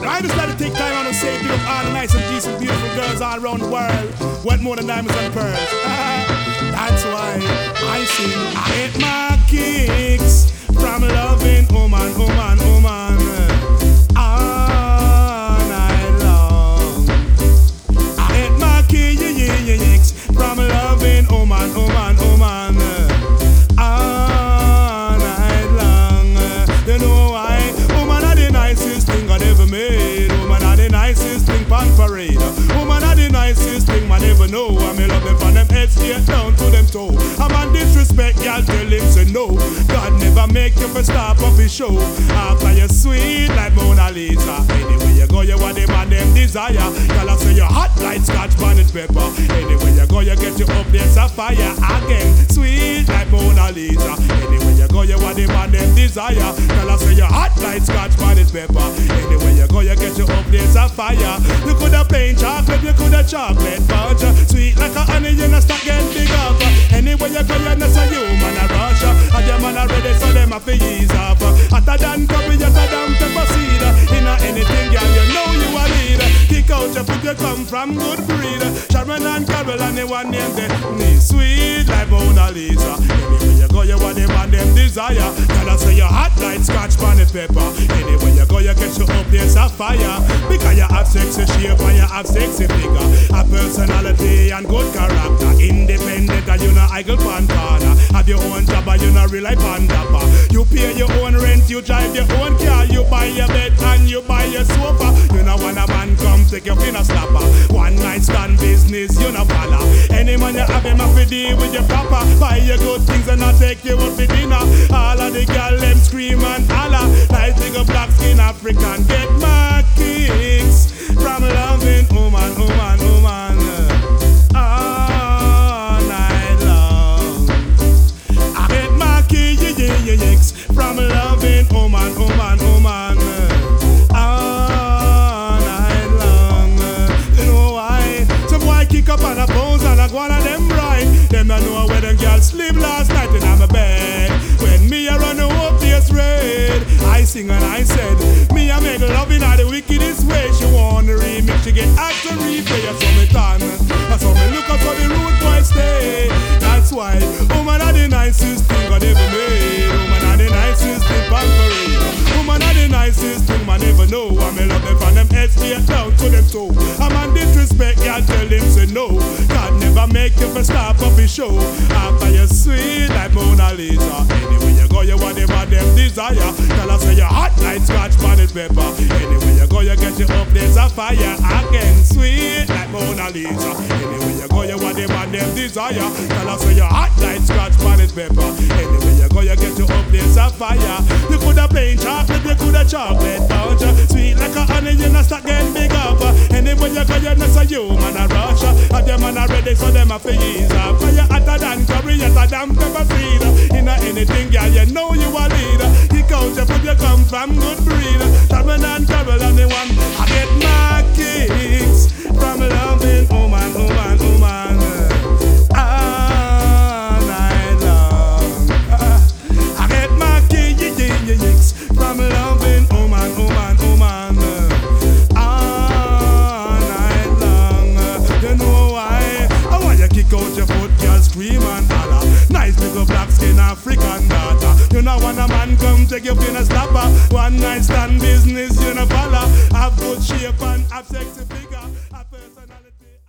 I just like to take time out and say big up all the nice and decent, beautiful girls all around the world. Worth more than diamonds and pearls. That's why I sing. I hate my kicks from loving woman, woman, woman. All night long. I hate my kicks from loving woman, woman, woman. All night long. You know why? Woman are the nicest thing I ever made. Woman are the nicest thing pan parade. Woman are the nicest thing man ever know. I me love them from them head straight down to them toe. I'm on disrespect, y'all tell him say no. God never make you for stop off his show. After you sweet like Mona Lisa. Anyway you go, you want them and them desire. Y'all I say you hot like scotch bonnet pepper. Anyway you go, you get you up there a fire again. Sweet like Mona Lisa. Anyway you go, you want them and them desire. Y'all I say you hot like scotch bonnet pepper. Anyway you go, you get you up there a fire. You coulda plain chocolate, you coulda chocolate bunch. Sweet like a honey, you not start getting big up. Anyway you go, you not say you man a rush. And them man a ready, so them a fi ease up. Hotter than coffee, hotter than pepper seed. Inna anything, girl, you know you a lead. Kick out your foot, you come from good breed. Sharon and Carol and the one named me sweet like Mona Lisa. Anyway you go, you want them and them desire. Girl, I say you hot like scotch bonnet pepper. Anyway you go, you get you up there a fire. Because you have sexy shape and you have sexy figure. A personality and good character. Independent and you no idle pan corner. Have your own job and you no rely pan dapper. You pay your own rent, you drive your own car. You buy your bed and you buy your sofa. You know when a man come take your finna slapper. One night stand business, you no follow. Any man you have him a fi deal with your proper. Buy your good things and I take you out for dinner. All of the girl them scream and holler. Nice big black skin African. Get my kicks from loving woman, woman, woman. All night long. I get my kicks from loving woman, woman, woman. All night long. You know why? Some boy kick up on a pose and I go on them right. Them don't know where them girls sleep last night in my bed. When me a run up this red, I sing and I said, me a make love in the wickedest way. She want to remix, she get action replay. I saw me turn, I saw me look up for the root boy stay. That's why woman are the nicest thing I ever made. Woman are the nicest thing pan parade. Woman are the nicest thing man ever know. I me love them from them head straight down to them toe. I'm on disrespect, y'all tell him say no. God never make you for stop up his show. After you sweet like Mona Lisa. Anyway you go, you want them and them desire. Tell us say you hot like scotch bonnet pepper. Anyway you go, you get you up there's a fire again. Sweet like Mona Lisa. Anyway you go, you want them and them desire. Tell us say you hot like scotch bonnet pepper. Anyway you go, you get you up there's a fire. You coulda plain chocolate, you coulda chocolate bunch. Sweet like a honey, you not start getting big up. Anyway you go, you not say you man a rush. And them man a ready, so them a fi ease up. Fire hotter than curry, hotter than pepper seed. Inna anything, girl, you know you a leader. Kick out your foot, you come from good breed. Sharon and Carol and the one. I get my kicks from loving woman, woman, woman. All night long. I get my kicks from loving woman, woman, woman. All night long. You know why? I want you kick out your foot, girl, scream and holler. Nice little black skin African daughter. You know when a man come take you in a slapper. One night stand business, you know follow. Have good shape and have sexy figure. Have personality.